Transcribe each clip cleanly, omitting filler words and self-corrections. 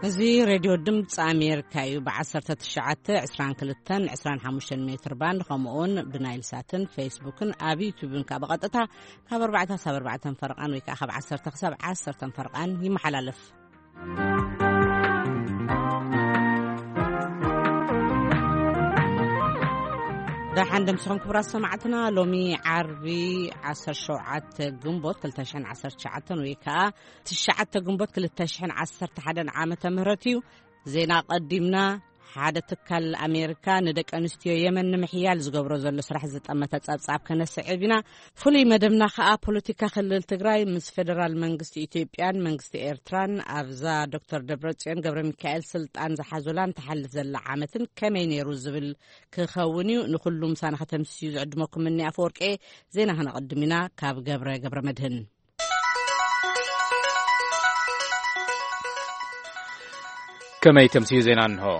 እዚ ሬድዮ ድምፂ ኣሜሪካ እዩ ብ1922 ሜትር ባንድ ከምኡውን ብናይል ሳትን ፌስቡክን ኣብ ዩቲዩብን ካብ ቀጥታ ካብ 4 ፈርቃን ወይ ካብ 10 ክሳብ 10 ፈርቃን ይመሓላለፍ። دحين دمسخن كبرات سمعتنا لومي عربي 17 جنبوت 2019 ويكا تشعت جنبوت 2011 عام مهرتيو زينا قدمنا حادة تكال أمريكا ندك أنستيو يمن محيال زقبرو زل سرح زت أما تتصاب كنسعبنا فلي مدمنا خا بوليتيكا خلال تجراي مس فدرال منغست إثيوبيان منغست إيرتران أفزا دكتور دبرتسيان قبر ميكائيل سلطان زحازولان تحل زل عامتن كمين يروزبل كخوني نخلو مسانا ختم سيوز عدمكم مني أفورك إيه زينا هنقدمنا كاب قبر مدهن. كما يتمسي زينان هو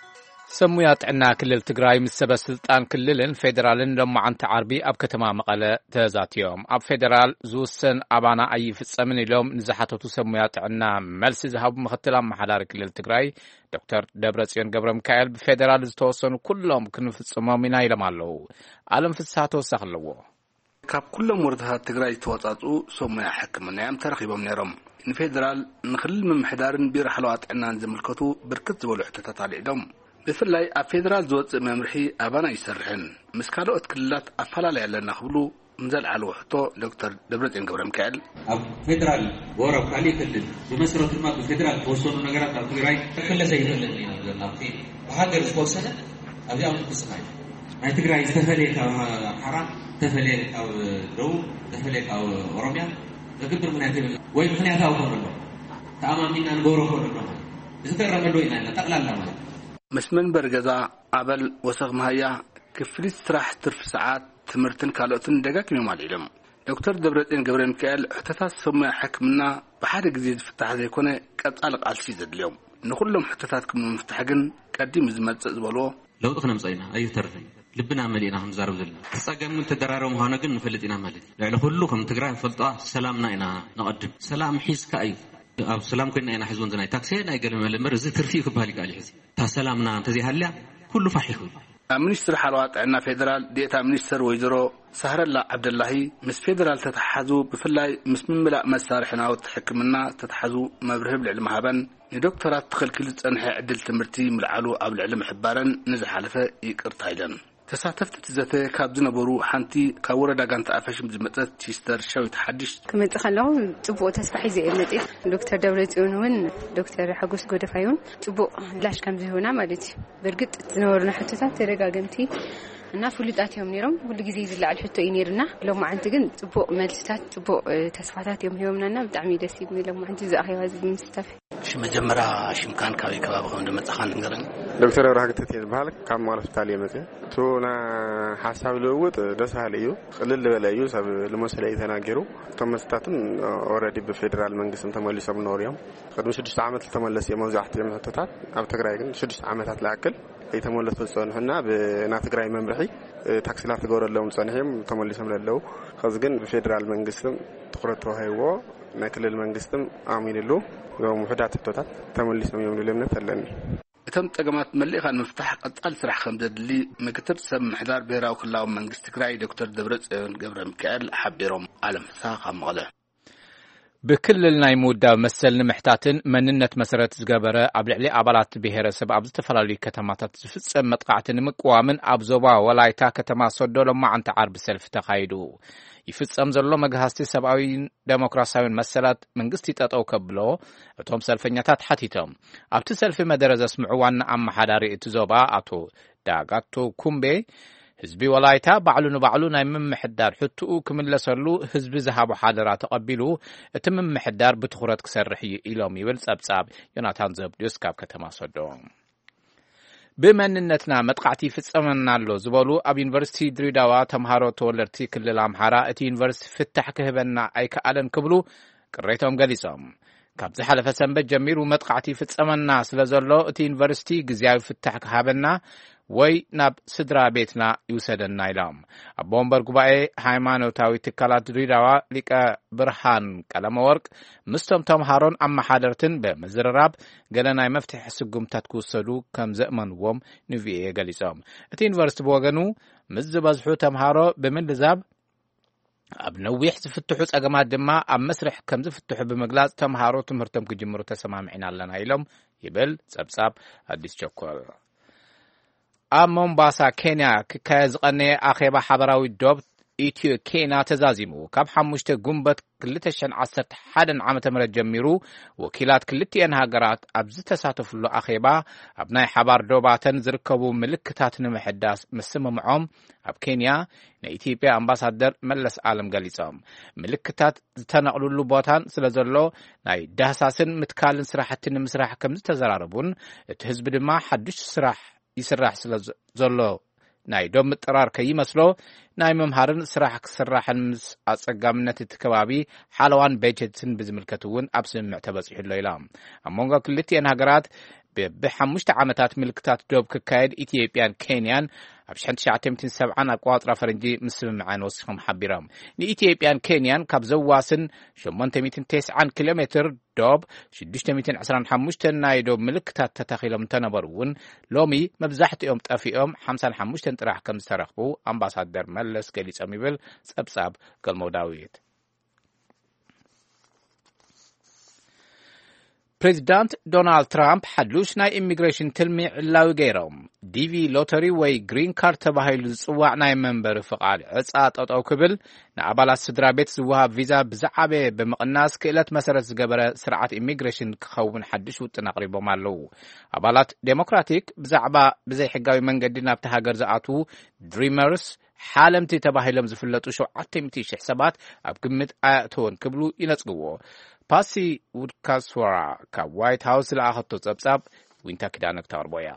سمويات عنا كلل تجراي مسبة سلطان كللن فيدرالن لما عن تعربي أب كتما مقالة تزات يوم أب فيدرال زوسن أبانا أي في السمن اليوم نزحته سمويات عنا ملس ذهب مختلف محلار كلل تجراي دكتور دبرتسيان قبر ميكائيل بفيدرال زتوصل كلهم كن في الصمامنا إلى مالو عالم في الساعة وسخلوه كاب كلهم وردها تجراي توصلوا سمويا حكمنا يوم ترخيبهم نيرم الفيدرال نخلل من محدارن بيرحلوات عنا نزملكتو بركت زولحتة تعليدهم بفلاي أفيدرال زوج ممرحي أبانا يسرحن مسكالو أتكلات أفلا يعلن خبلو نزل على وحده دكتور دبرتسيان قبر ميكائيل فيدرال ورا خلي كل بمسرة ما بفيدرال توصلوا نجارات تغيير كل زي اللي نقطي وهذا الفرصة أبي أعمل قصة هاي تغيير تفليك أو حرام تفليك أو دو تفليك أو أوروبيا لكن من هذه وين خلينا نتاوه كله تأمامنا نجورو كله إذا رملوينا نتقلل لما مسمن برجزا قبل وسق مهيا كفريت سراح ترف ساعات تمرتن كالوتن دقاك يوم عليهم دكتور دبرتسيان قبر ميكائيل احتفاظ سمع حكمنا بحد جديد فتح زي كونه قد علق على شيء زد اليوم نقولهم احتفاظكم مفتحجن قديم زمت زبلوه لو دخلنا مصينا أي ترفين لبنا ملينا هم زارو زلنا ساقم من تدرارهم هانا جن نفلتنا ملي لأن كلكم تقرأ فلطة سلامنا إنا نقدم سلام حيس كأي أو سلام كنا إنا حزون زناي تاكسي نا يقولون ملي مرز ترفيق بهالي قال حزي تسلامنا تزي هلا كله فحيح منستر حلوات عنا فيدرال ديتا منستر ويزرو سهر الله عبد الله مس فيدرال تتحزو بفلاي مس من ملا مسارحنا وتحكمنا تتحزو مبرهب العلم هبن دكتورات تخل كل تنحي عدل تمرتي ملعلو قبل العلم حبارن نزح حلفه يقرطايدن تساتفت تزته كابزنا برو حنتي كوردا كانت افشم زمطت تيستر شوي تحدش كما تخلو طبو تسبحي زي المطيف دكتور دولتيون ون دكتور حقوس غدفايون طبو لاش كم زيهونا مالتي برغت تنورنا حتتات ترغاغنتي እና ፍልጣትዮም ነይሮም ሁሉ ጊዜ ይዝላል ሕቶ ይነርና ሎም አንተ ግን ጥቦቅ መልስታት ጥቦቅ ተስፋታት የምህዮምናና በጣም ደስ ይብለም አንተ ዘአኺዋ ዝምስተፍ መጀመሪያ ሽምካን ካቢ ከባብ ከም እንደመጣኻን ንገረን ዶክተር አብራህተት ይባል ካም ሆስፒታል የመጣ ቶና ሐሳብ ለውጥ ደሳለዩ ቅልል በላዩ ሰብ ለመሰለይ ተናገሩ ተመስታትን ኦሬዲ በፌደራል መንግስት ተመልሰው ኖርያም ቀድሞ 6 ዓመት ተመለስ የመውዛህት የመተታት አብ ትግራይ ግን 6 ዓመታት ላክል የተመለስ ፈጽመና በና ትግራይ መምርሒ ታክሲላት ገወረለውን ጸንሄም ተመልሰም ለለው ከዚ ግን በፌደራል መንግስትም ትኩረት ተዋህይዎ ናክልል መንግስትም አሚንሉ ወሙህዳት ተታት ተመልሰም የምንለምነት አለን እተም ጠገማት መልእኻን መፍታሕ ቀጣል ስራሕ ከም ዘድሊ ምክትል ሰብ ምሕዳር ብሔራዊ ክልላዊ መንግስት ትግራይ ዶክተር ደብረጽዮን ገብረ ሚካኤል ሓቢሮም ዓለም ሳኻ መቀለ بكلنا يمودا مسلنا محتاتن مننت مسرت زغبره ابلعلي ابالات بهرسب ابز تفلالي كتماتات زفصم مطقعتن مقوامن ابزوبا ولايتا كتما سودو لما انت عرب سلف تخايدو يفصم زلو مغهاستي سباوي ديمقراسياوي مسلات منغستي تطاو كبلو اتوم سلفنياتات حتيتم ابت سلف مدرز اسمعوا وان ام حداري اتزوبا اتو داغاتو كومبي حزبي ولايتا بعلو ناي ممحدار حتو كملسلو حزبي ذهب حاضرات تقبلو اتم ممحدار بتخرت كسرحي ኢሎም ይብል ጸብጻብ ዮናታን ዘብዲዮስ ካብ ከተማ ሶዶም بمننتنا مطقعتي ፍጸመናሎ ዝበሉ ኣብ ዩኒቨርሲቲ ድሬዳዋ ተምሃሮ ተወለድቲ ክልል አምሓራ እቲ ዩኒቨርሲቲ ፍታሕ ክህበና ኣይከኣለን ክብሉ ቅሬቶም ገሊጾም ካብዚ ሓለፈ ሰንበት ጀሚሩ መጥቃዕቲ ፍጸመና ስለዘሎ እቲ ዩኒቨርሲቲ ግዝያዊ ፍታሕ ክሃበና ወይ ናብ ስድራ ቤትና ይውሰደና ኢሎም ኣብ ወንበር ጉባኤ ሃይማኖታዊ ትካላት ድሬዳዋ ሊቀ ብርሃን ቀለመወርቅ ምስቶም ተምሃሮን ኣመሓደርትን በመዝረራብ ገለ ናይ መፍትሒ ስጉምታት ክወሰዱ ከም ዘእመንዎም ንቪኦኤ ገሊጾም እቲ ዩኒቨርሲቲ ብወገኑ ምስ ዝበዝሑ ተምሃሮ ብምልዛብ ኣብ ነዊሕ ዝፍትሑ ጸገማት ድማ ኣብ መስርሕ ከም ዝፍትሑ ብምግላጽ ተምሃሮ ትምህርቶም ክጅምሩ ተሰማምዒና ኣለና ኢሎም ይብል ጸብጻብ ኣዲስ ቸኮል ኣብ ሞምባሳ ኬንያ ክካየድ ዝቐነየ ኣኼባ ሓበራዊ ዶብ ኢትዮ ኬንያ ተዛዚሙ ካብ 5 ጉንበት 2011 ዓመተ ምህረት ጀሚሩ ወኪላት ክልቲአን ሃገራት ኣብ ዝተሳተፉሉ ኣኼባ ኣብ ናይ ሓባር ዶባተን ዝርከቡ ምልክታት ንምሕዳስ ምስምምዖም ኣብ ኬንያ ናይ ኢትዮጵያ ኣምባሳደር መለስ ዓለም ገሊጾም ምልክታት ዝተነቕሉሉ ቦታን ስለ ዘሎ ናይ ዳህሳስን ምትካልን ስራሕቲ ንምስራሕ ከም ዝተዘራረቡን እቲ ህዝቢ ድማ ሓድሽ ስራሕ ይስራሕ ስለ ዘሎ ናይ ዶም ምጥራር ከይመስሎ ናይ መምሃርን ስራሕ ክስራሕን ምስ ኣጸጋምነት እቲ ከባቢ ሓለዋን በጀትን ብዝምልከት እውን ኣብ ስምምዕ ተበፂሑሎ ኢላ ኣብ መንጎ ክልቲአን ሃገራት ብ5 ዓመታት ምልክታት ዶብ ክካየድ ኢትዮጵያን ኬንያን ኣብ 1970 ኣቋጽራ ፈረንጂ ምስ ስምምዓን ወሲኾም ሓቢሮም ንኢትዮጵያን ኬንያን ካብ ዘዋስን 890 ኪሎ ሜትር ዶብ 625 ናይ ዶብ ምልክታት ተተኺሎም ተነበሩ እውን ሎሚ መብዛሕትኦም ጠፊኦም 55 ጥራሕ ከም ዝተረኽቡ ኣምባሳደር መለስ ገሊጾም ይብል ጸብጻብ ገልሞ ዳዊት ፕሬዚዳንት ዶናልድ ትራምፕ ሓዱሽ ናይ ኢሚግሬሽን ትልሚ ዕላዊ ገይሮም ዲቪ ሎተሪ ወይ ግሪን ካርድ ተባሂሉ ዝጽዋዕ ናይ መንበሪ ፍቓድ ዕጻ ጠጠው ክብል ንኣባላት ስድራ ቤት ዝወሃብ ቪዛ ብዛዕበየ ብምቕናስ ክእለት መሰረት ዝገበረ ስርዓት ኢሚግሬሽን ክኸውን ሓድሽ ውጥን ኣቕሪቦም ኣለዉ ኣባላት ዴሞክራቲክ ብዛዕባ ብዘይ ሕጋዊ መንገዲ ናብቲ ሃገር ዝኣትዉ ድሪመርስ ሓለምቲ ተባሂሎም ዝፍለጡ 700,000 ሰባት ኣብ ግምት ኣያእተውን ክብሉ ይነጽግዎ ፓሲ ውድካስወራ ካብ ዋይት ሃውስ ለኣኸቶ ጸብጻብ ዊንታ ኪዳነ ክተቕርቦያ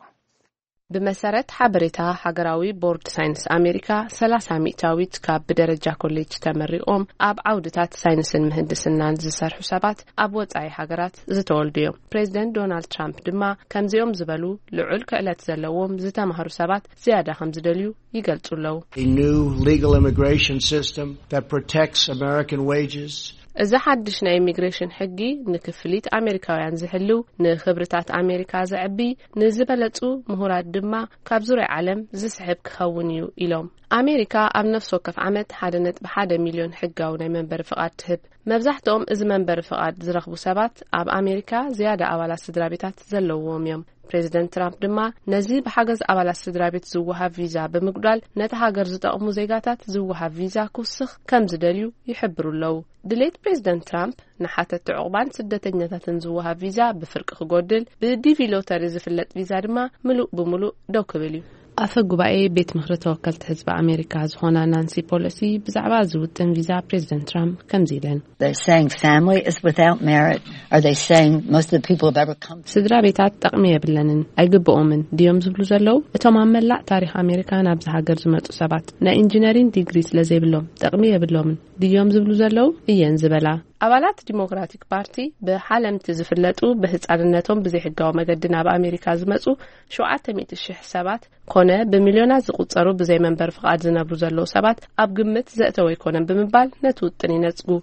بمسارات حبرتا حجراوي بورد ساينس أمريكا 300 مئويت كاب بدرجة كوليج تمرقهم أب عودتات ساينس المهندسين زسر حسابات أب وضعي حجرات زتولديو بريزيدنت دونالد ترامب دما كم زيوم زبلو لعل كألات زلوهم زتمهر حسابات زيادة 5 دليو يقلتوا له A new legal immigration system that protects American wages إذا حدشنا إميغريشن حقي نكفليت أمريكاويان زحلو نخبرتات أمريكا زعبي نزبلتو مهورات دما كابزور عالم زسحب كخونيو إلهم أمريكا أب نفس وقف عمد حدنت بحادة مليون حقاونا منبر فقاد تهب مبزحتهم إذا منبر فقاد زرخبو سبات أب أمريكا زيادة أولا صدرابيتات زلوهم يوم بريزيدنت ترامب دما نزي بحجز أولا صدرابيت زوها فيزا بمقدال نتحجر زتأمو زيجاتات زوها فيزا كوسخ كم زدليو يحبروا له دليت بريزيدنت ترامب نحات التعقبان سدتنيتات زوها فيزا بفرق خجودل بديفي لوتاري زفلت فيزا دما ملوء بملوء دوكبليو أفقوا بقى بيت مخرطة وكالت حزب أمريكا زخونا نانسي بوليسي بزعبا زودتن فيزا بريزيدنت ترامب كم زيلين. They're saying family is without merit. Are they saying most of the people have ever come? سدرا بيتات تقمية بلنن أيقبقوا من ديوم زبلو زلو اتوم عمل لا تاريخ أمريكا نابزها قرزمت وسبات نا انجينيرين ديجريس لزي بلوم تقمية بلومن ديوم زبلو زلو إيان زبلا أولات ديمقراطيك بارتي بحالم تزفلتو بهتصالنتهم بزي حقاو مقدنا بأمريكا زمتو شو عتميت الشيح سبات كونه بمليونات زقوتصرو بزي منبر فقاد زنابلو زلو سبات أب قمت زأتوي كونن بمبال نتوتني نتسقو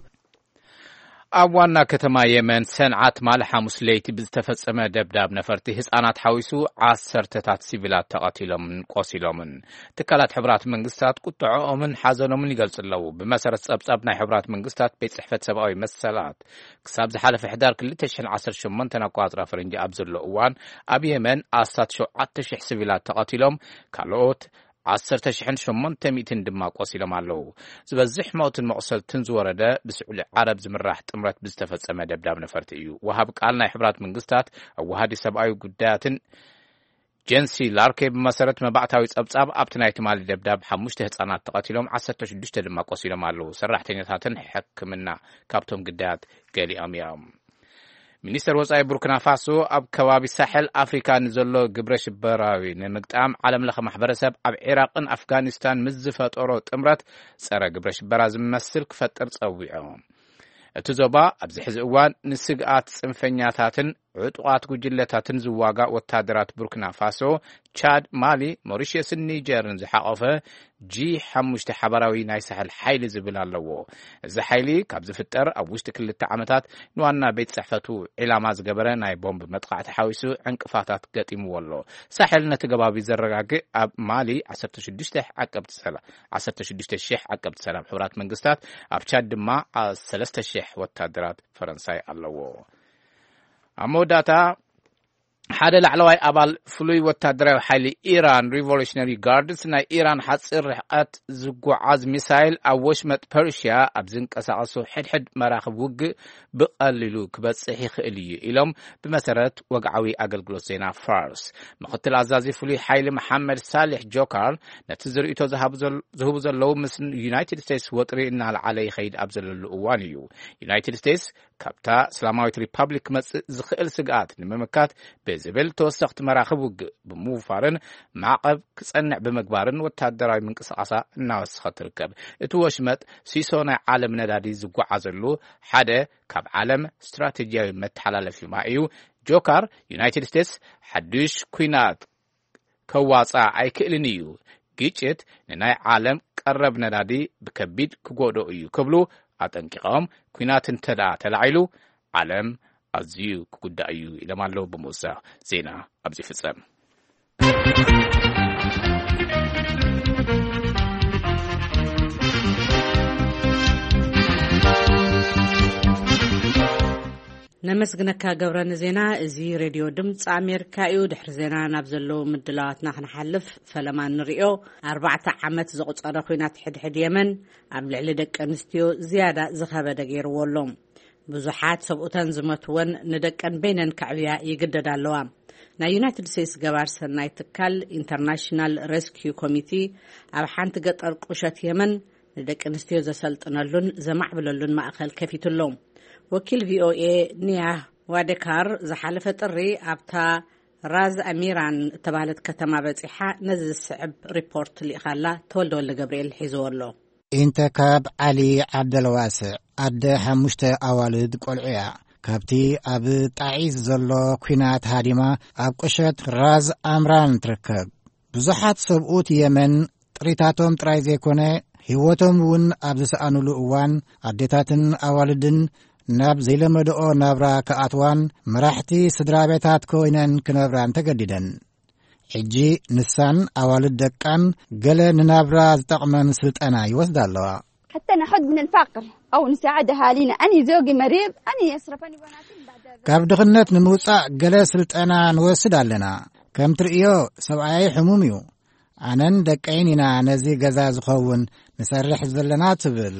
ኣብ ዋና ከተማ የመን ሰንዓት ማል ሐሙስ ለይቲ ብዝተፈጸመ ደብዳብ ነፈርቲ ህፃናት ሓዊሱ 10 ሲቪላት ተቐቲሎምን ቆሲሎምን ትካላት ሕብራት መንግስታት ቁጥዖኦምን ሓዘኖምን ይገልጽለው ብመሰረት ጸብጻብ ናይ ሕብራት መንግስታት ቤት ጽሕፈት ሰብኣዊ መሰላት ክሳብ ዝሓለፈ ሕዳር 2018 ኣቋጽራ ፈረንጂ ኣብ ዘሎ እዋን ኣብ የመን 7,000 ሲቪላት ተቐቲሎም ካልኦት 10,800 ድማ ቆሲሎም ኣለዉ ዝበዝሕ ሞትን መቕሰልትን ዝወረደ ብስዑል ዓረብ ዝምራሕ ጥምረት ብዝተፈጸመ ደብዳብ ነፈርቲ እዩ ወሃብ ቃል ናይ ሕብራት መንግስታት ኣዋሃዲ ሰብኣዊ ጉዳያትን ጀንሲ ላርኬ ብመሰረት መባዕታዊ ጸብጻብ ኣብቲ ናይ ትማሊ ደብዳብ 5 ህፃናት ተቐቲሎም 16 ድማ ቆሲሎም ኣለዉ ሰራሕተኛታትን ሕክምና ካብቶም ጉዳያት ገሊኦም እዮም ሚኒስተር ወጻኢ ቡርኪና ፋሶ ኣብ ከባቢ ሳሕል ኣፍሪካ ንዘሎ ግብረ ሽበራዊ ንምግጣም ዓለም ለኸ ማሕበረሰብ ኣብ ኢራቅን ኣፍጋኒስታን ምስ ዝፈጠሮ ጥምረት ጸረ ግብረ ሽበራ ዝመስል ክፈጥር ጸዊዖ እቲ ዞባ ኣብዚ ሕዚ እዋን ንስግኣት ጽንፈኛታትን ዕጡቃት ጉጅለታትን ዝዋጋእ ወታደራት ቡርኪና ፋሶ ቻድ ማሊ ሞሪሽስን ኒጀርን ዝሓቆፈ G5 ሓበራዊ ናይ ሳሕል ሓይሊ ዝብል ኣለዎ እዚ ሓይሊ ካብ ዝፍጠር ኣብ ውሽጢ 2 ዓመታት ንዋና ቤት ጽሕፈቱ ዕላማ ዝገበረ ናይ ቦምብ መጥቃዕቲ ሓዊሱ ዕንቅፋታት ገጢምዎ ኣሎ ሳሕል ነቲ ገባቢ ዘረጋግእ ኣብ ማሊ 16,000 ዓቀብቲ ሰላም ሕብራት መንግስታት ኣብ ቻድ ድማ 3,000 ወታደራት ፈረንሳይ ኣለዎ ኣሞዳታ ሓደ ላዕለዋይ ኣባል ፍሉይ ወታደራዊ ሓይሊ ኢራን ሪቮሉሽነሪ ጋርድስ ናይ ኢራን ሓፂር ርሕቀት ዝጓዓዝ ሚሳይል ኣብ ወሽመጥ ፐርሺያ ኣብ ዝንቀሳቐሱ ሕድሕድ መራኽብ ውግእ ብቐሊሉ ክበጽሕ ይኽእል እዩ ኢሎም ብመሰረት ወግዓዊ ኣገልግሎት ዜና ፋርስ ምክትል ኣዛዚ ፍሉይ ሓይሊ መሐመድ ሳሊሕ ጆካር ነቲ ዝርእቶ ዝህቡ ዘለዉ ምስ ዩናይትድ ስቴትስ ወጥሪ እናልዓለ ይኸይድ ኣብ ዘለሉ እዋን እዩ ዩናይትድ ስቴትስ ካብታ እስላማዊት ሪፐብሊክ መጽእ ዝኽእል ስግኣት ንምምካት ብዝብል ተወሰኽቲ መራኽብ ውግእ ብምውፋርን ማዕቐብ ክጸንዕ ብምግባርን ወታደራዊ ምንቅስቓሳ እናወስኸት ትርከብ እቲ ወሽመጥ ሲሶ ናይ ዓለም ነዳዲ ዝጓዓዘሉ ሓደ ካብ ዓለም ስትራቴጂያዊ መተሓላለፊ እዩ ጆካር ዩናይትድ ስቴትስ ሓዱሽ ኩናት ከዋጻእ ኣይክእልን እዩ ግጭት ንናይ ዓለም ቀረብ ነዳዲ ብከቢድ ክጎድኦ እዩ ክብሉ ኣጠንቂቖም ኩናት እንተዳ ተላዒሉ ዓለም ኣዝዩ ክጉዳእ እዩ ኢሎም ኣለዉ ብምውሳኽ ዜና ኣብዚ ፍጸም ነመስግነካ ገብረን ዜና እዚ ሬድዮ ድምፂ ኣሜሪካ እዩ ድሕሪ ዜና ናብ ዘለዉ ምድላዋትና ክንሓልፍ ፈለማ ንሪኦ 4 ዓመት ዘቁፀረ ኩናት ሕድሕድ የመን ኣብ ልዕሊ ደቂ ኣንስትዮ ዝያዳ ዝኸበደ ገይርዎ ኣሎ ብዙሓት ሰብኡተን ዝመትወን ንደቀን በይነን ከዕብያ ይግደድ ኣለዋ ናይ ዩናይትድ ስቴትስ ገባር ሰናይ ትካል ኢንተርናሽናል ሬስኪው ኮሚቲ ኣብ ሓንቲ ገጠር ቁሸት የመን ንደቂ ኣንስትዮ ዘሰልጥነሉን ዘማዕብለሉን ማእኸል ከፊትሎ ወኪል ቪኦኤ ኒያ ዋደካር ዝሓለፈ ጥሪ ኣብታ ራዝ ኣሚራን እተባህለት ከተማ በፂሓ ነዚ ዝስዕብ ሪፖርት ልኢኻላ ተወልደ ወልደ ገብርኤል ሒዝዎ ኣሎ ኢንተካብ ዓሊ ዓብደልዋስዕ ኣደ 5 ኣዋልድ ቆልዑያ ካብቲ ኣብ ጣዒዝ ዘሎ ኩናት ሃዲማ ኣብ ቁሸት ራዝ ኣምራን ትርከብ ብዙሓት ሰብኡት የመን ጥሪታቶም ጥራይ ዘይኮነ ህይወቶም እውን ኣብ ዝሰኣንሉ እዋን ኣዴታትን ኣዋልድን ናብ ዘይለመድኦ ናብራ ከኣትዋን መራሕቲ ስድራ ቤታት ኮይነን ክነብራን ተገዲደን ሕጂ ንሳን ኣዋልድ ደቃን ገለ ንናብራ ዝጠቕመን ስልጠና ይወስዳ ኣለዋ حتى نحد من الفقر أو نساعد أهالينا أني زوجي مريض أني يصرفني بناتي بعد ካብ ድኽነት ንምውፃእ ገለ ስልጠና ንወስድ ኣለና ከም ትርእዮ ሰብኣይ ሕሙም እዩ ኣነን ደቀይን ኢና ነዚ ገዛ ዝኸውን ንሰርሕ ዘለና ትብል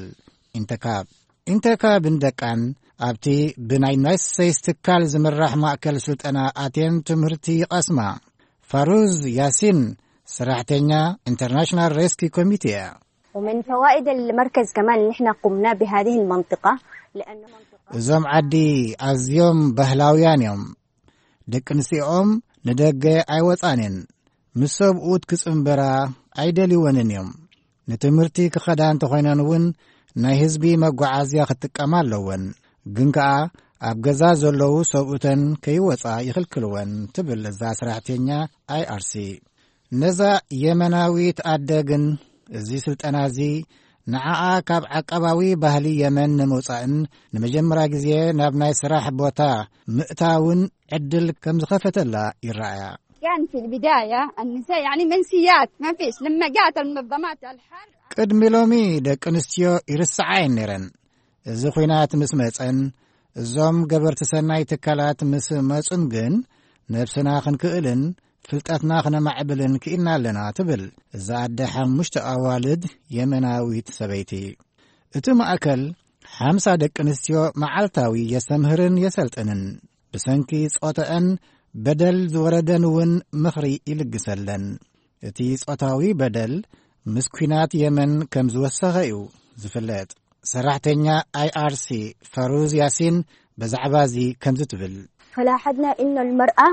ኢንተካብን ደቃን ኣብቲ ብናይ ዩናይትድ ስቴትስ ትካል ዝምራሕ ማእከል ስልጠና ኣትየን ትምህርቲ ይቐስማ ፋሩዝ ያሲን ሰራሕተኛ ኢንተርናሽናል ሬስኪው ኮሚቴ ومن فوائد المركز كمان اللي احنا قمنا بهذه المنطقة لأن እዞም ዓዲ ኣዝዮም ባህላውያን እዮም ደቂ ኣንስቲኦም ንደገ ኣይወፃንን ምስ ሰብኡት ክጽምበራ ኣይደልይወንን እዮም ንትምህርቲ ክኸዳ እንተኾይነን እውን ናይ ህዝቢ መጓዓዝያ ክጥቀማ ኣለወን ግን ከዓ ኣብ ገዛ ዘለዉ ሰብኡተን ከይወፃ ይኽልክልወን ትብል እዛ ሰራሕተኛ IRC ነዛ የመናዊት ኣደ ግን እዚ ስልጠና እዚ ንዓኣ ካብ ዓቀባዊ ባህሊ የመን ንምውፃእን ንመጀመርያ ግዜ ናብ ናይ ስራሕ ቦታ ምእታውን ዕድል ከም ዝኸፈተላ ይረአያ كان في البداية النساء يعني منسيات ما فيش لما جاءت المنظمات الحر ቅድሚ ሎሚ ደቂ ኣንስትዮ ይርስዓየን ነይረን እዚ ኩናት ምስ መፀን እዞም ገበርቲ ሰናይ ትካላት ምስ መፁን ግን ነብስና ክንክእልን ፍልጠትና ክነማዕብልን ክኢልና ኣለና ትብል እዛ ኣደ 5 ኣዋልድ የመናዊት ሰበይቲ እቲ ማእከል 50 ደቂ ኣንስትዮ መዓልታዊ የስተምህርን የሰልጥንን ብሰንኪ ጾታአን በደል ዝወረደን እውን ምኽሪ ይልግሰለን እቲ ጾታዊ በደል ምስ ኩናት የመን ከም ዝወሰኸ እዩ ዝፍለጥ ሰራሕተኛ IRC ፋሩዝ ያሲን በዛዕባ እዚ ከምዚ ትብል فلاحظنا إنه المرأة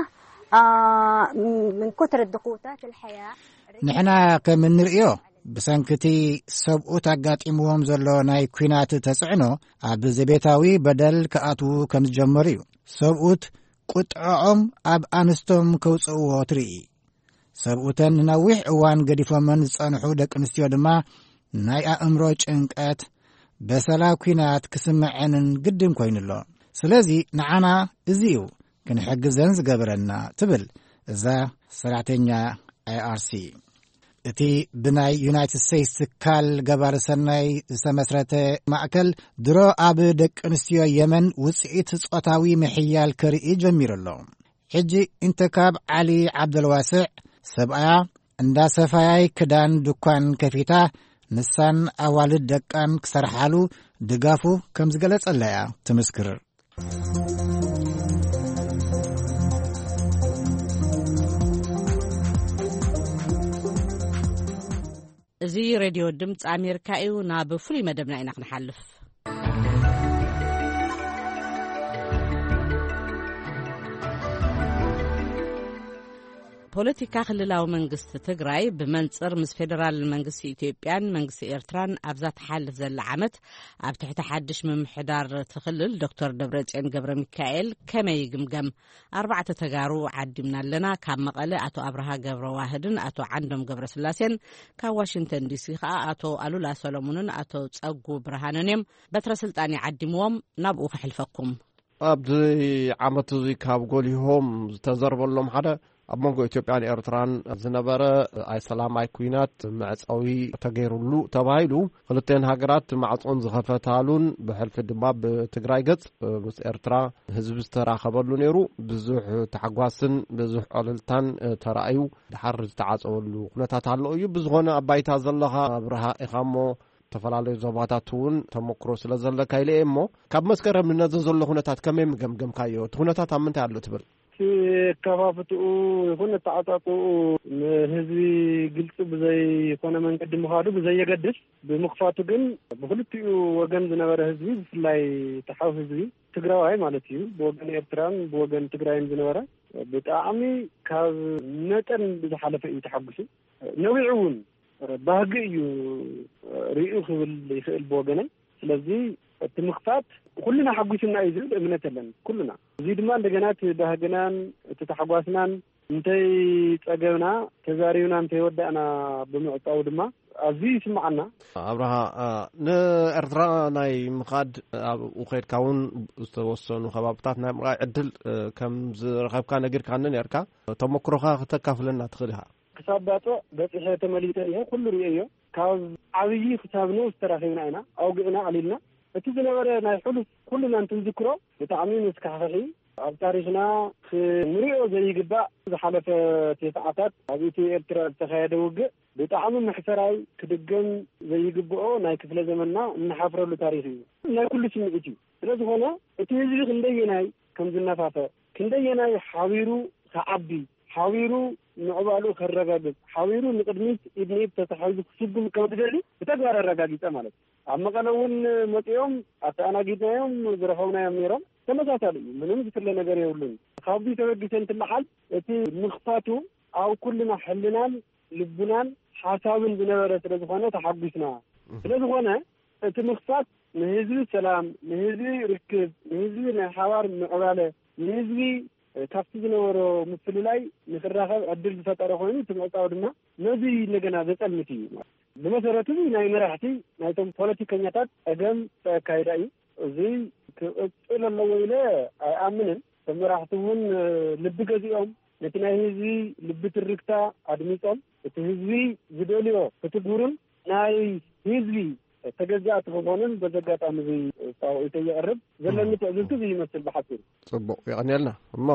من كثر الضغوطات الحياة ንሕና ከም እንርእዮ ብሰንክቲ ሰብኡት ኣጋጢምዎም ዘሎ ናይ ኩናት ተጽዕኖ ኣብ ዘቤታዊ በደል ከኣትዉ ከም ዝጀመሩ እዩ ሰብኡት ቁጥዖም ኣብ ኣንስቶም ከውፅእዎ ትርኢ ሰብኡተን ንነዊሕ እዋን ገዲፎመን ዝጸንሑ ደቂ ኣንስትዮ ድማ ናይ ኣእምሮ ጭንቀት በሰላ ኩናት ክስምዐንን ግድን ኮይኑሎ ስለዚ ንዓና እዚኡ ክንሕግዘን ዝገበረና ትብል እዛ ሰራሕተኛ IRC እቲ ብናይ ዩናይትድ ስቴትስ ትካል ገባሪ ሰናይ ዝተመስረተ ማእከል ድሮ ኣብ ደቂ ኣንስትዮ የመን ውፅኢት ጾታዊ ምሕያል ከርኢ ጀሚሩሎ ሕጂ እንተካብ ዓሊ ዓብደልዋስዕ ሰብኣያ እንዳ ሰፋያይ ክዳን ድኳን ከፊታ ንሳን ኣዋልድ ደቃን ክሰርሓሉ ድጋፉ ከም ዝገለጸላ እያ ትምስክር እዚ ሬድዮ ድምፂ ኣሜሪካ እዩ ናብ ፍሉይ መደብና ኢና ክንሓልፍ ፖለቲካ ክልላዊ መንግስቲ ትግራይ ብመንጽር ምስ ፌደራል መንግስቲ ኢትዮጵያን መንግስቲ ኤርትራን ኣብዛ ተሓልፍ ዘላ ዓመት ኣብ ትሕቲ ሓድሽ ምምሕዳር ትኽልል ዶክተር ደብረጽዮን ገብረ ሚካኤል ከመይ ግምገም 4 ተጋሩ ዓዲምና ኣለና ካብ መቐለ ኣቶ አብርሃ ገብረ ዋህድን ኣቶ ዓንዶም ገብረ ስላሴን ካብ ዋሽንግተን ዲሲ ከዓ ኣቶ አሉላ ሰሎሞንን ኣቶ ጸጉ ብርሃንን እዮም በትረ ስልጣን ዓዲምዎም ናብኡ ክሕልፈኩም ኣብዚ ዓመት እዚ ካብ ጎሊሆም ዝተዘርበሎም ሓደ ኣብ መንጎ ኢትዮጵያን ኤርትራን ዝነበረ ኣይ ሰላማይ ኩናት መዕፀዊ ተገይሩሉ ተባሂሉ ክልተን ሃገራት ማዕጾን ዝኸፈታሉን ብሕልፊ ድማ ብትግራይ ገጽ ምስ ኤርትራ ህዝቢ ዝተራኸበሉ ነይሩ ብዙሕ ተሓጓስን ብዙሕ ዕልልታን ተራእዩ ድሓር ዝተዓፀወሉ ኩነታት ኣሎ እዩ ብዝኾነ ኣባይታ ዘለኻ ኣብርሃ ኢኻሞ ተፈላለዩ ዞባታት እውን ተመክሮ ስለ ዘለካ ኢለ እሞ ካብ መስከረም ነዚ ዘሎ ኩነታት ከመይ ምገምገምካዮ እቲ ኩነታት ኣብ ምንታይ ኣሎ ትብል ከፋፍትኡ ይኹን ተዓጣጥኡ ንህዝቢ ግልጽ ብዘይኮነ መንገዲ ምኻዱ ብዘየገድስ ብምኽፋቱ ግን ብክልቲኡ ወገን ዝነበረ ህዝቢ ብፍላይ ተሓው ህዝቢ ትግራዋይ ማለት እዩ ብወገን ኤርትራን ብወገን ትግራይን ዝነበረ ብጣዕሚ ካብ መጠን ዝሓለፈ እዩ ተሓጉሱ ነዊዑ እውን ባህጊ እዩ ርኢዩ ክብል ይኽእል ብወገነይ ስለዚ እቲ ምኽፋት ኩልና ሓጉስና እዩ ዝብል እምነት ኣለና ኩልና እዚ ድማ እንደገና ባህግናን እቲ ተሓጓስናን እንተይ ፀገብና ተዛሪብና እንተይ ወዳእና ብምዕጣው ድማ ኣዝዩ ይስምዓና ኣብርሃ ንኤርትራ ናይ ምኻድ ኣብ ውኸድካ እውን ዝተወሰኑ ከባብታት ናይ ምርኣይ ዕድል ከም ዝረኸብካ ነጊርካ ነርካ ተመክሮኻ ክተካፍለና ትኽእል ኢኻ ክሳብ ባጦ በፂሐ ተመሊተ እየ ኩሉ ርአዮ ካብ ዓብዪ ክሳብ ንኡስ ተራኺብና ኢና ኣውግዕና ኣሊልና እቲ ዝነበረ ናይ ሕሉፍ ኩሉና እንትንዝክሮ ብጣዕሚ መስካሕኺ ኣብ ታሪክና ክንሪኦ ዘይግባእ ዝሓለፈ ሰዓታት ኣብ ኢትዮ ኤርትራ ዝተኻየደ ውግእ ብጣዕሚ መሕሰራይ ክድገም ዘይግብኦ ናይ ክፍለ ዘመንና እናሓፍረሉ ታሪክ እዩ ናይ ኩሉ ስምዒት እዩ ስለዝኾነ እቲ ህዝቢ ክንደየናይ ከም ዝነፋፈ ክንደየናይ ሓቢሩ ከዓቢ ሓቢሩ ንዕባሉ ከረጋግጽ ሓቢሩ ንቅድሚት ኢድኒት ተተሓይዙ ክስጉም ከም ዝደሊ ብተግባር ኣረጋጊጸ ማለት ኣብ መቐለ እውን መፂኦም ኣተኣናጊድናዮም ዝረኸብናዮም ነይሮም ተመሳሳሊ እዩ ምንም ዝፍለ ነገር የብሉን ካብዚ ተበጊሰን ትለሓል እቲ ምኽፋቱ ኣብ ኩልና ሕልናን ልቡናን ሓሳብን ዝነበረ ስለዝኾነ ተሓጒስና ስለዝኾነ እቲ ምኽፋት ንህዝቢ ሰላም ንህዝቢ ርክብ ንህዝቢ ናይ ሓባር ምዕባለ ንህዝቢ ካብቲ ዝነበሮ ምፍልላይ ንኽራኸብ ዕድል ዝፈጠረ ኮይኑ ትምዕጣው ድማ ነዚ እንደገና ዘጸልምት እዩ ብመሰረቱ ናይ መራሕቲ ናይቶም ፖለቲከኛታት ፀገም ተካይዳ እዩ እዚ ክቕፅል ኣለዎ ኢለ ኣይኣምንን እቶም መራሕቲ እውን ልቢ ገዚኦም ነቲ ናይ ህዝቢ ልቢ ትርክታ ኣድሚፆም እቲ ህዝቢ ዝደልዮ ክትጉርን ናይ ህዝቢ ተገዛእቲ ክኾኑን በዘጋጣሚ እዚ ጣውዒተ የቕርብ ዘለኒ ትዕዝብቲ እዚ ይመስል ብሓፂሩ ፅቡቅ ይቐኒልና እሞ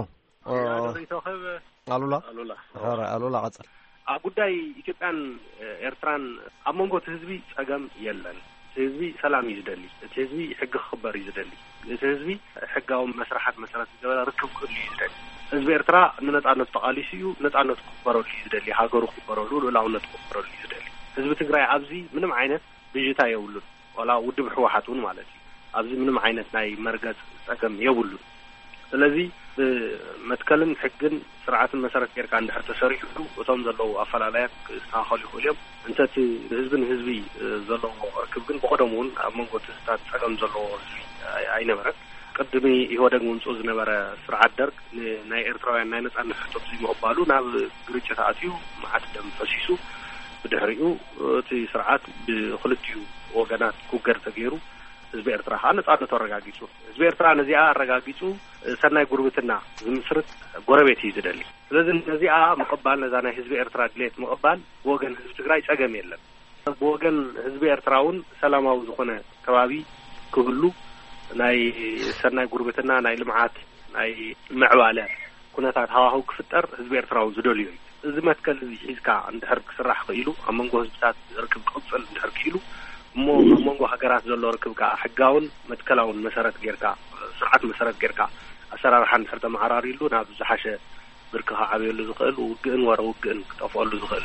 ኣሉላ ቀፅል ኣብ ጉዳይ ኢትዮጵያን ኤርትራን ኣብ መንጎ እቲ ህዝቢ ፀገም የለን እቲ ህዝቢ ሰላም እዩ ዝደሊ እቲ ህዝቢ ሕጊ ክኽበር እዩ ዝደሊ እቲ ህዝቢ ሕጋዊ መስራሓት መሰረት ዝገበረ ርክብ ክህሉ እዩ ዝደሊ ህዝቢ ኤርትራ ንነፃነቱ ተቃሊሱ እዩ ነፃነቱ ክኽበረሉ እዩ ዝደሊ ሃገሩ ክኽበረሉ ልዕላውነቱ ክኽበረሉ እዩ ዝደሊ ህዝቢ ትግራይ ኣብዚ ምንም ዓይነት ብዥታ የብሉን ወላ ውድብ ሕወሓት እውን ማለት እዩ ኣብዚ ምንም ዓይነት ናይ መርገፅ ፀገም የብሉን ስለዚ ብመትከልን ሕግን ስርዓትን መሰረት ጌርካ እንድሕር ተሰሪሑ እቶም ዘለዉ ኣፈላላያት ክስተኻኸሉ ይኽእሉ እዮም እንተቲ ህዝብን ህዝቢ ዘለዎ ርክብ ግን ብቀደም እውን ኣብ መንጎ ትዝታት ፀገም ዘለዎ ህዝቢ ኣይነበረን ቅድሚ ይወደግ ምንጾ ዝነበረ ስርዓት ደርግ ናይ ኤርትራውያን ናይ ነጻነት ሕቶት ይመባሉ ናብ ግርጭት ኣትዩ ማዓት ደም ፈሲሱ ብድሕሪኡ እቲ ስርዓት ብክልቲኡ ወገናት ኩገር ተገይሩ ህዝቢ ኤርትራ ነጻነት አረጋጊጹ ህዝቢ ኤርትራ ነዚኣ አረጋጊጹ ሰናይ ጉርብትና ዝምስርት ጎረቤት ይዝደሊ ስለዚህ ነዚኣ መቀባል ነዛ ናይ ህዝቢ ኤርትራ ድሌት መቀባል ወገን ህዝቢ ትግራይ ጸገም የለን ወገን ህዝቢ ኤርትራውን ሰላማዊ ዝኾነ ከባቢ ክብሉ ናይ ሰናይ ጉርብትና ናይ ልምዓት ናይ ምዕባለ ኩነታት ሃዋህው ክፍጠር ህዝቢ ኤርትራው ዝደልዩ እዚ መትከል ሒዝካ እንድሕር ክስራሕ ክኢሉ ኣብ መንጎ ህዝብታት ርክብ ቅጽል እንድሕር ክኢሉ እሞ ኣብ መንጎ ሃገራት ዘሎ ርክብ ከዓ ሕጋውን መትከላውን መሰረት ጌርካ ስርዓት መሰረት ጌርካ ኣሰራርሓ እንድሕር ተመዓራሪሉ ናብ ዝሓሸ ብርኪ ዓብየሉ ዝኽእል ውግእን ወረ ውግእን ክጠፍአሉ ዝኽእል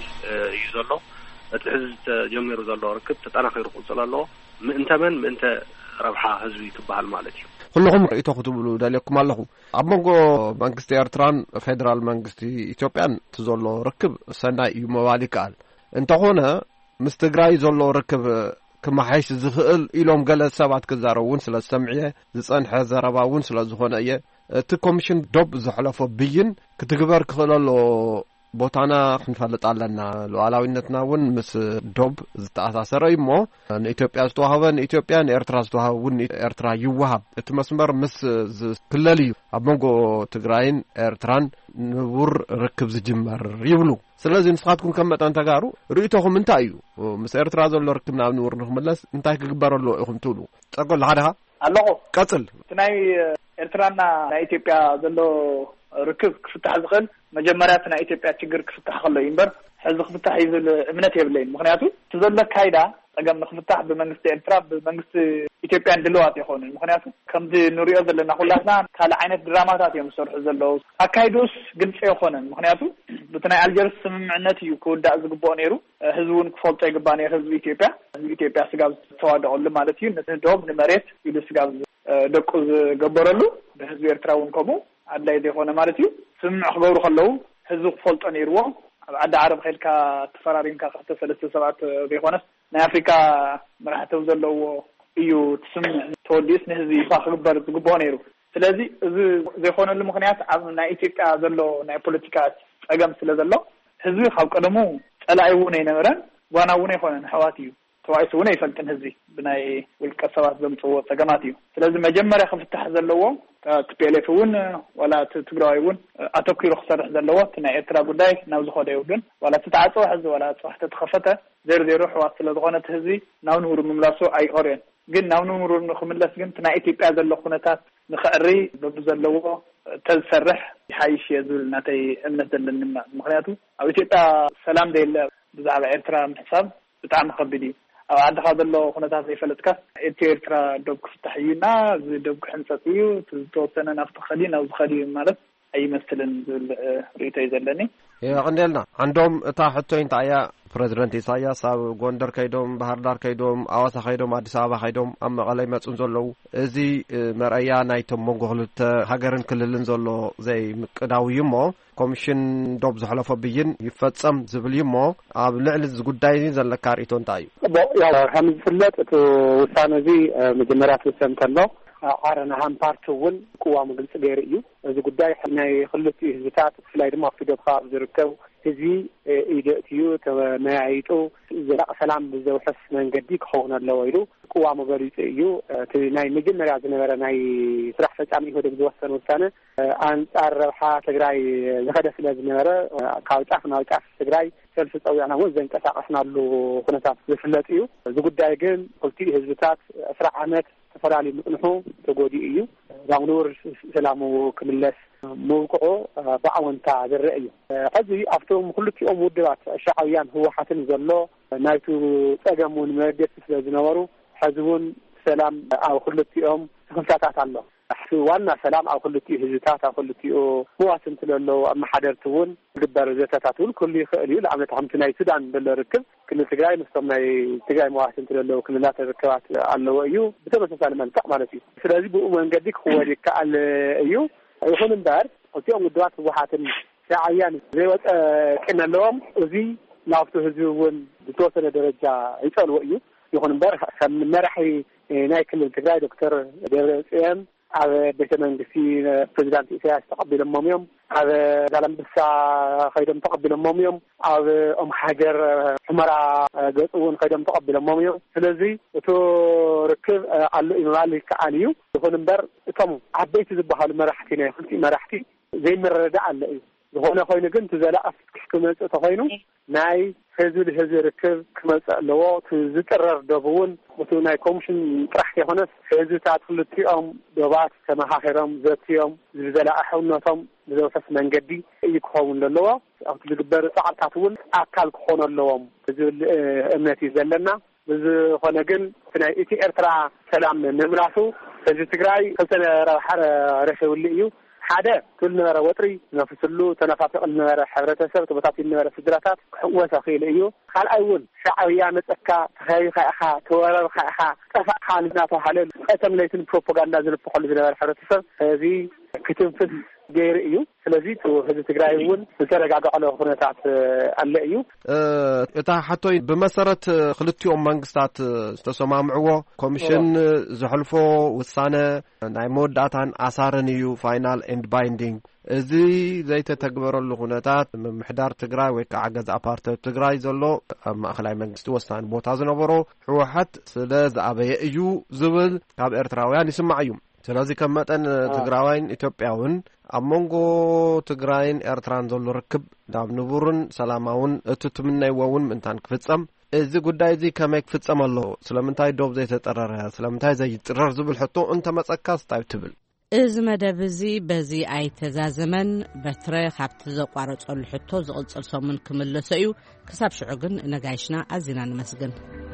እዩ ዘሎ እቲ ህዝቢ ተጀሚሩ ዘሎ ርክብ ተጠናኺሩ ክቕፅል ኣለዎ ምእንተመን ምእንተ ረብሓ ህዝቢ ትበሃል ማለት እዩ ኩልኩም ርእቶ ክትብሉ ደልየኩም ኣለኹ ኣብ መንጎ መንግስቲ ኤርትራን ፌደራል መንግስቲ ኢትዮጵያን ዘሎ ርክብ ሰናይ እዩ ምባል ይከኣል እንተኾነ ምስ ትግራይ ዘሎ ርክብ ክመሓይሽ ዝኽእል ኢሎም ገለ ሰባት ክዛረቡን ስለ ዝሰምዕየ ዝጸንሐ ዘረባ እውን ስለ ዝኾነ እየ እቲ ኮሚሽን ዶብ ዘሕለፎ ብይን ክትግበር ክኽእል ኣሎ ቦታና ክንፈልጥ ኣለና ሉዓላዊነትና እውን ምስ ዶብ ዝተኣሳሰረ እሞ ንኢትዮጵያ ዝተዋህበ ንኢትዮጵያ ንኤርትራ ዝተዋህበ እውን ኤርትራ ይወሃብ እቲ መስመር ምስ ዝክለል እዩ ኣብ መንጎ ትግራይን ኤርትራን ንቡር ርክብ ዝጅመር ይብሉ ስለዚ ንስኻትኩም ከም መጠን ተጋሩ ርእይቶኹም እንታይ እዩ ምስ ኤርትራ ዘሎ ርክብ ናብ ንቡር ንኽምለስ እንታይ ክግበረሎ ኢኹም ትብሉ ፀጎል ሓደኻ ኣለኹ ቀጽል ናይ ኤርትራና ናይ ኢትዮጵያ ዘሎ ርክብ ክፍታሕ ዝኽእል መጀመርያ ናይ ኢትዮጵያ ችግር ክፍታሕ ከሎ ይምበር ሕዚ ክፍታሕ ይብል እምነት የብለይን ምክንያቱ ትዘለ ካይዳ ጸገም ንክፍታሕ ብመንግስቲ ኤርትራ ብመንግስቲ ኢትዮጵያ ድልዋት ይኾን ምክንያቱ ከምዚ ንሪኦ ዘለና ኩላትና ካለ ዓይነት ድራማታት እዮም ዝሰርሑ ዘለው ኣካይዶስ ግልጽ ይኾነን ምክንያቱ ብትናይ አልጀርስ ስምምዕነት እዩ ክውዳእ ዝግብኦ ነይሩ ህዝቡን ክፈልጦ ይግባእ ነይሩ ህዝቢ ኢትዮጵያ ስጋብ ዝተዋደቐሉ ማለት እዩ ንዶብ ንመሬት ኢሉ ስጋብ ደቁ ዝገበረሉ ብህዝቢ ኤርትራ እውን ከምኡ አድላይ ዘይኾነ ማለት እዩ ስምምዕ ክገብሩ ከለዉ ህዝቢ ክፈልጦ ነይርዎ ኣብ ዓዲ ዓረብ ኸይልካ ተፈራሪምካ ክልተ ሰለስተ ሰባት ዘይኾነስ ናይ ኣፍሪካ መራሕተው ዘለዎ እዩ ስምምዕ ተወዲስ ንህዝቢ ይፋ ክግበር ዝግብኦ ነይሩ ስለዚ እዚ ዘይኾነሉ ምክንያት ኣብ ናይ ኢትዮጵያ ዘሎ ናይ ፖለቲካ ጸገም ስለ ዘሎ ህዝቢ ካብ ቀደሙ ጸላኢ እውን ኣይነበረን ጓና እውን ኣይኮነን ኣሕዋት እዩ ተዋይሱ እውን ኣይፈልጥን ህዝቢ ብናይ ውልቀ ሰባት ዘምፅዎ ጸገማት እዩ ስለዚ መጀመርያ ክፍታሕ ዘለዎ TPLF እውን ወላ ትግራይ እውን ኣተኪሩ ክሰርሕ ዘለዎ ናይ ኤርትራ ጉዳይ ናብ ዝኸደ ይውድን ወላ ተዓጽው ሕዚ ወላ ጽሕተ ተኸፈተ ዘርዘሩ ሕዋት ስለ ዝኾነ ህዝቢ ናብ ንቡር ምምላሱ ኣይቆርየን ግን ናብ ንቡር ንኽምለስ ግን ናይ ኢትዮጵያ ዘሎ ኩነታት ንኽዕሪ በብዘለዎ ተዝሰርሕ ይሓይሽ ዝብል ናተይ እምነት ዘለኒ ምክንያቱ ኣብ ኢትዮጵያ ሰላም ዘየለ ብዛዕባ ኤርትራ ምሕሳብ ብጣዕሚ ከቢድ እዩ ኣብ ዓድኻ ዘሎ ኩነታት ዘይፈለጥካ ኤርትራ ዶብ ክፍታሕ እዩና ዶብ ክሕንፀት እዩ ዝተወሰነ ናብቲ ኸዲ ናብ ዝኸዲ ማለት ኣይመስልን ዝብል ርእቶ እዩ ዘለኒ ይቕንደልና ዓንዶም እታ ሕቶ እንታይ እያ ፕሬዚደንት ኢሳያስ ኣብ ጎንደር ከይዶም ባህር ዳር ከይዶም ኣዋሳ ከይዶም ኣዲስ ኣበባ ከይዶም ኣብ መቐለ ይመፁን ዘለዉ እዚ መርአያ ናይቶም መንጎ ክልተ ሃገርን ክልልን ዘሎ ዘይምቅዳው እዩ እሞ ኮሚሽን ዶብ ዘሕለፎ ብይን ይፈጸም ዝብል እዩ እሞ ኣብ ልዕሊ እዚ ጉዳይ ዘለካ ርእቶ እንታይ እዩ ያው ከም ዝፍለጥ እቲ ውሳነ እዚ መጀመርያ ትውሰን ከሎ ዓረና ሃምፓርት እውን ቅዋሙ ግልጽ ገይሩ እዩ እዚ ጉዳይ ናይ ክልተ ህዝብታት ብፍላይ ድማ ፍዶብካ ዝርከብ ህዝቢ ኢደእትዩ ተመያይጡ ዘላቕ ሰላም ብዘውሕስ መንገዲ ክኸውን ኣለዎ ኢሉ ቅዋሙ ገሊጹ እዩ እቲ ናይ መጀመርያ ዝነበረ ናይ ስራሕ ፈጻሚ ኢህወደግ ዝወሰነ ውሳነ ኣንጻር ረብሓ ትግራይ ዝኸደ ስለ ዝነበረ ካብ ጫፍ ናብ ጫፍ ትግራይ ሰልፊ ፀዊዕና እውን ዘንቀሳቀስናሉ ኩነታት ዝፍለጥ እዩ እዚ ጉዳይ ግን ክልቲኡ ህዝብታት 10 ዓመት ተፈላለዩ ምጥንሑ ተጎዲኡ እዩ ናብ ንቡር ሰላሙ ክምለስ መውቅዑ ብኣወንታ ዝርአ እዩ ሕዚ ኣብቶም ክልቲኦም ውድባት ሻዕብያን ህወሓትን ዘሎ ናይቱ ጸገም እውን መገደሲ ስለ ዝነበሩ ሕዚ እውን ሰላም ኣብ ክልቲኦም ክፍታታት ኣሎ ዋና ሰላም ኣብ ክልቲኡ ህዝብታት ኣብ ክልቲኡ ህዋስንቲ ዘለዎ ኣመሓደርቲ እውን ዝግበር ዘተታት እውን ኩሉ ይኽእል እዩ ንኣብነት ከምቲ ናይ ሱዳን ዘሎ ርክብ ክልል ትግራይ ምስቶም ናይ ትግራይ መዋስንቲ ዘለዎ ክልላት ርክባት ኣለዎ እዩ ብተመሳሳሊ መልክዕ ማለት እዩ ስለዚ ብኡ መንገዲ ክወድ ይከኣል እዩ ይኹን እምበር እቲኦም ውድባት ህወሓትን ሻዕብያን ዘይወፀ ቅን ኣለዎም እዚ ናብቲ ህዝቢ እውን ብተወሰነ ደረጃ ይፀልዎ እዩ ይኹን እምበር ከም መራሒ ናይ ክልል ትግራይ ዶክተር ደብረጽዮን ኣብ ቤተ መንግስቲ ፕሬዚዳንት ኢሳያስ ተቀቢሎሞም እዮም ኣብ ዛላምበሳ ከይዶም ተቀቢሎሞም እዮም ኣብ ሃገር ሑመራ ገጽውን ከይዶም ተቀቢሎሞም እዮም ስለዚ እቶ ርክብ ኣሎ ይባል ይከኣል እዩ ይኹን እምበር እቶም ዓበይቲ ዝበሃሉ መራሕቲ ናይ ክልቲ መራሕቲ ዘይምርዳእ ኣሎ እዩ ዝኾነ ኮይኑ ግን ትዘላኣፍ ክመጽእ ተኮይኑ ናይ ህዝቢ ለህዝቢ ርክብ ክመጽእ ኣለዎ ዝጥረር ደቡውን እቱ ናይ ኮሚሽን ጥራሕ የኾነስ ህዝብታት ክልቲኦም ዶባት ተመኻኺሮም ዘትዮም ዝዘላኣሕነቶም ብዘውሰስ መንገዲ እዩ ክኸውን ኣለዎ ኣብቲ ዝግበር ፃዕርታት እውን ኣካል ክኾኑ ኣለዎም ዝብል እምነት እዩ ዘለና ዝኾነ ግን ናይ እቲ ኤርትራ ሰላም ንምምላሱ ህዝቢ ትግራይ ክልተ ረብሓ ረኺቡሉ እዩ ሓደ كل نرى وطري نفسلو تنافق النرى حبرته سب تبطات النرى فدراتات وسخيل ايو خال اول شعبيه متسكا تخيل خا تورر خا تفا حالنا حلل اتم ليتن بروباغندا زلفخل النرى حبرته سب هذه كتنفذ غير ايو ስለዚህ ህዝብ ትግራይ እውን ተረጋጋዕ አለ ሁኔታት አለ እዩ እታ ሓቶይ ብመሰረት ክልቲኦም መንግስታት ዝተሰማምዕዎ ኮሚሽን ዝሕልፎ ውሳነ ናይ መወዳእታን ኣሳርን እዩ ፋይናል ኤንድ ባይንዲንግ እዚ ዘይተተግበረሉ ሁኔታት ምምሕዳር ትግራይ ወይ ከዓ ገዛ ኣፓርታይድ ትግራይ ዘሎ ኣብ ማእከላይ መንግስቲ ወሳኒ ቦታ ዝነበሮ ህወሓት ስለ ዝኣበየ እዩ ዝብል ካብ ኤርትራውያን ይስማዕ እዩ ስለዚህ ከመጠን ትግራዋይን ኢትዮጵያውን ኣብ መንጎ ትግራይን ኤርትራን ዘሎ ርክብ ናብ ንቡርን ሰላማውን እትትምነይውን ምንታን ክፍጸም እዚ ጉዳይ እዚ ከመይ ክፍጸም ኣሎ ስለምንታይ ዶብ ዘይተጠረረ ስለምንታይ ዘይጥረር ዝብል ሕቶ እንተመጸካስ ታይ ትብል እዚ መደብ እዚ በዚ ኣይተዛዘመን በትረ ካብቲ ዘቋረጸሉ ሕቶ ዝቕጽል ሰሙን ክምለሶ እዩ ክሳብ ሽዑ ግን ነጋይሽና ኣዚና ንመስግን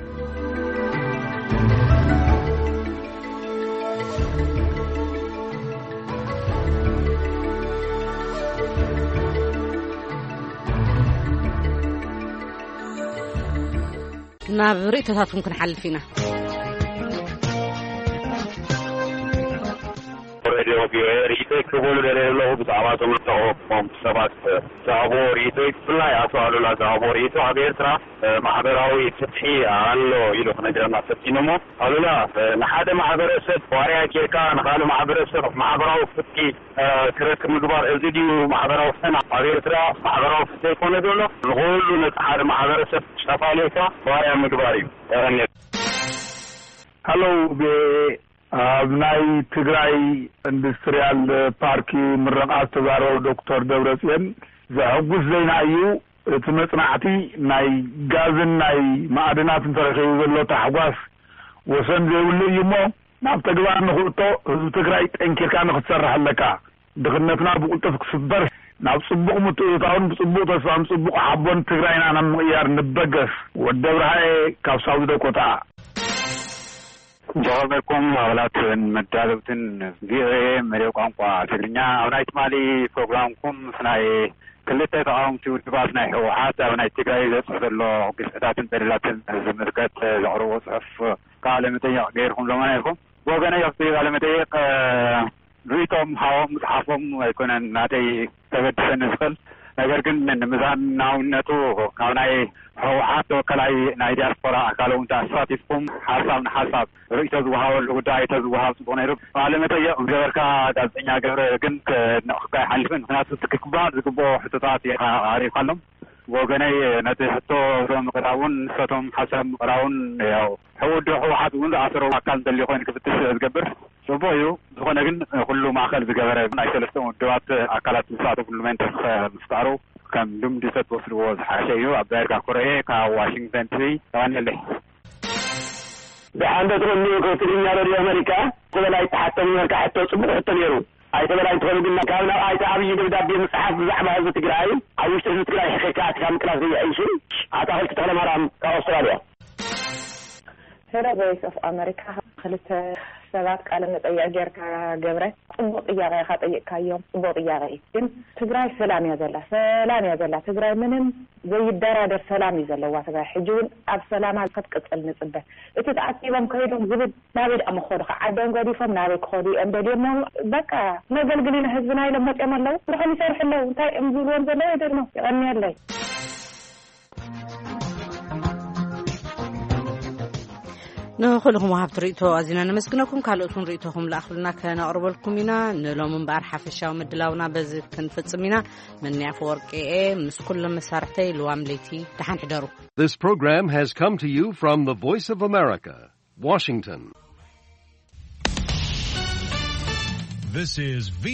نابري تتاتكم كن حلفينا ريتك تقول له بتعامات المتوقف سبات تعبوريتك لا يعطوا له تعبوريته عبيرترا محبراوي فتحي عنه يلوخ نجرنا فتينمو قالوا لا نحد محبرسد واريا كيكا نقالوا محبرسد محبراو فتحي كرك مدبار الزيديو محبراو سنة عبيرترا محبراو فتحي كونه دولو نقول نحد محبرسد شفاليكا واريا مدباري هلو ابناي تግራይ ኢንዱስትሪያል ፓርክ ምረቃት ተዛረው ዶክተር ደብረጽዮን ዘሐጉስ ዜና እዩ እቲ መጽናዕቲ ናይ ጋዝን ናይ ማዕድናትን ተረኺቡ ዘሎ ተሕጓስ ወሰን ዘይብሉ እዩ ሞ ናብ ተግባር ንኽእቶ ህዝቢ ትግራይ ጠንኪርካ ንኽትሰርሕ ኣለካ ድኽነትና ብቁልጥፍ ክስበር ናብ ጽቡቕ ምትእታውን ብጽቡቕ ተስፋን ጽቡቕ ሓቦን ትግራይና ንምቕያር ንበገስ ወደብርሃይ ካብ ሳውዲ ደቆታ جوابكم أولاد مداربتن فيه مريو قامقا تقرنيا أونايت مالي بروغرامكم سناي كلتا تعاوم تيوتباس ناي حوحات أونايت تقاي زفضلو قصداتن بريلاتن زمزقات زعرو وصف كالمتين غيرهم لمنايكم وغانا يفتي كالمتين ريتهم حاوم مصحفهم ويكونن ناتي تغدسن نسخل ነገር ግን ምዛናውነቱ ካውናይ ህወሓት ወከላይ ናይ ዲያስፖራ አካሉን ታሳቲፍኩም ሐሳብ ርኢቶ ዝወሃበሉ ጉዳይ ተዝወሃብ ጽቡቅ ነይሩ ባለመተየ ገበርካ ጋዜጠኛ ገብረ ግን ንኽካይ ሓሊፍን ምክንያቱ ትክክባር ዝግቦ ሕቶታት አሪፋሎም ወገነይ ነቲ ሕቶ ዞም ቅራውን ሰቶም ሓሳብ ቅራውን ያው ሕውድ ህወሓት እውን ዝኣሰሩ ኣካል ደሊ ኮይኑ ክፍትሽ ዝገብር ጽቡቅ እዩ ዝኾነ ግን ኩሉ ማእከል ዝገበረ ናይ ሰለስተ ውድባት ኣካላት ዝሳተፍሉ መንተስ ምፍጣሩ ከም ልምዲ ዝተወስድዎ ዝሓሸ እዩ ኣብ ዳይርካ ኮርኤ ካብ ዋሽንግተን ዲሲ ተባንየለይ ብሓንደ ትኸሉ ከትግርኛ ሬድዮ ኣሜሪካ ተበላይ ተሓተም ነርካ ሕቶ ጽቡቅ ሕቶ ነይሩ ኣይተበላይ ትኸሉ ግን ካብ ናብ ኣይተ ዓብዪ ደብዳቤ መፅሓፍ ብዛዕባ ህዝቢ ትግራይ ኣብ ውሽጢ ህዝቢ ትግራይ ሕኺካ ኣትካ ምቅላስ ዘይዕይሹ ኣታኽልቲ ተኽለማርያም ካብ ኣውስትራልያ ሄሎ ቮይስ ኦፍ ኣሜሪካ ክልተ ሰባት ቃል መጠየቅ ጌርካ ገብረ ጽቡቅ ጥያቄ ካጠየቅካዮም ጽቡቅ ጥያቄ ግን ትግራይ ሰላም እያ ዘላ ትግራይ ምንም ዘይደራደር ሰላም እዩ ዘለዋ ትግራይ ሕጂውን ኣብ ሰላማ ክትቅፅል ንጽበት እቲ ተዓቂቦም ከይዶም ዝብል ናበይ ደኣ መኸዱ ዓዶም ገዲፎም ናበይ ክኸዱ እዮም ደልዮም በቃ መገልግሊና ህዝብና ኢሎም መፅኦም ኣለዉ ንኸም ይሰርሕ ኣለዉ እንታይ እዮም ዝብልዎም ዘለዉ ደግሞ ይቐኒየለይ نخلهم وهابت ريتو أزينا نمسكناكم كالوتون ريتوهم لأخرنا كان أقربلكم منا نلوم مبار حفشة ومدلاونا بزيت كنفتسمينا من نعفو ورقي مس كل مسارتي لوامليتي تحن حدارو. This program has come to you from the Voice of America, Washington. This is